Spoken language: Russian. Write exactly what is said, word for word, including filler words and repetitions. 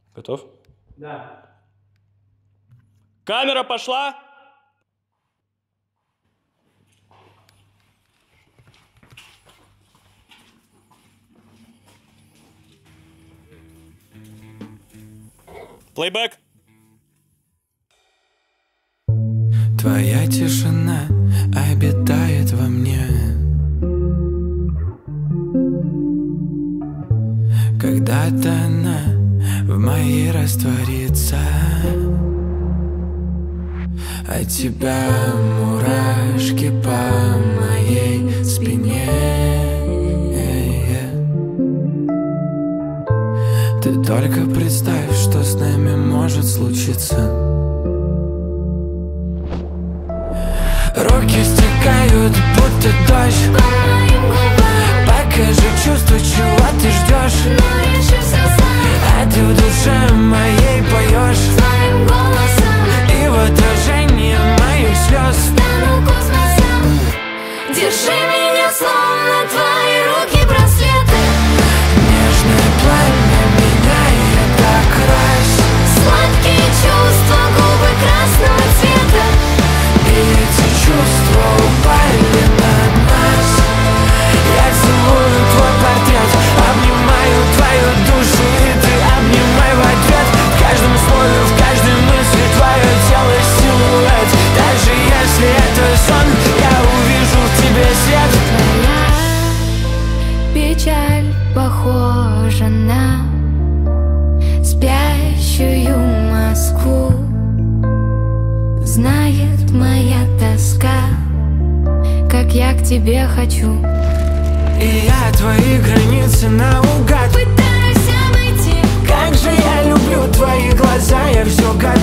Готов? Да. Камера пошла! Плейбэк. Твоя тишина обитает во мне. Когда-то она в моей растворится. От тебя мурашки по моей спине. Ты только представь, что с нами может случиться. Руки стекают, будто дождь. Покажи чувства, чего ты ждешь. А ты в душе моей поешь. И в отражении моих слез держи меня, словно твои руки браслеты. Нежное пламя меняет окрас. Сладкие чувства, губы красного цвета. И эти чувства упали на нас. Я целую твой портрет, обнимаю твою душу, и ты обнимай в ответ. В каждом слове, в каждой мысли твое тело силуэт. Даже если это сон, я увижу в тебе свет. Твоя печаль похожа на спящую Москву. Знает моя тоска, как я к тебе хочу. И я твои границы наугад Пытаюсь обойти. Как же я люблю твои глаза, я все готов.